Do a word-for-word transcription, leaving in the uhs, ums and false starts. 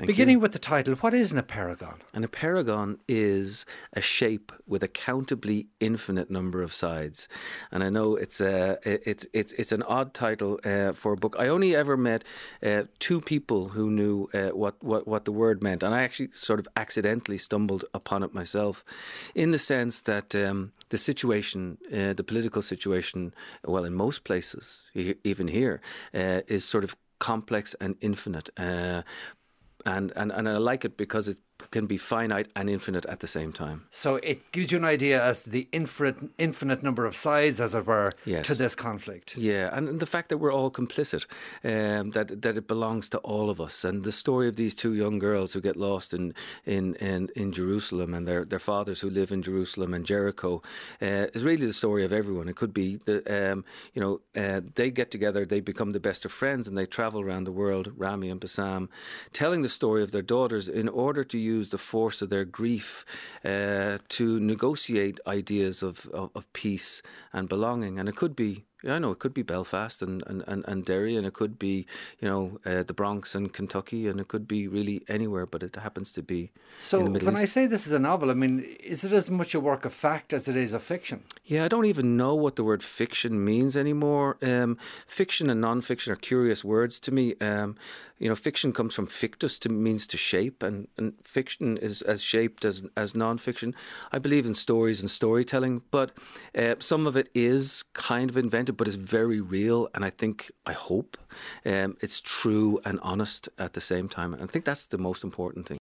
Thank Beginning you. with the title, what is an apeirogon? An apeirogon is a shape with a countably infinite number of sides, and I know it's a it's it's it's an odd title uh, for a book. I only ever met uh, two people who knew uh, what what what the word meant, and I actually sort of accidentally stumbled upon it myself, in the sense that um, the situation, uh, the political situation, well, in most places, e- even here, uh, is sort of complex and infinite. Uh, And, and, and I like it because it can be finite and infinite at the same time. So it gives you an idea as to the infinite, infinite number of sides, as it were, Yes. to this conflict. Yeah, and the fact that we're all complicit, um, that that it belongs to all of us. And the story of these two young girls who get lost in in, in, in Jerusalem, and their, their fathers who live in Jerusalem and Jericho, uh, is really the story of everyone. It could be, the um, you know, uh, they get together, they become the best of friends, and they travel around the world, Rami and Bassam, telling the story of their daughters in order to use the force of their grief uh, to negotiate ideas of, of, of peace and belonging. And it could be, yeah, I know, it could be Belfast and, and, and, and Derry, and it could be, you know, uh, the Bronx and Kentucky, and it could be really anywhere, but it happens to be So in the Middle when East. I say this is a novel, I mean, is it as much a work of fact as it is of fiction? Yeah, I don't even know what the word fiction means anymore. Um, fiction and non-fiction are curious words to me. Um, you know, fiction comes from fictus, to means to shape, and, and fiction is as shaped as as non-fiction. I believe in stories and storytelling, but uh, some of it is kind of invented, but it's very real, and I think, I hope, um, it's true and honest at the same time. And I think that's the most important thing.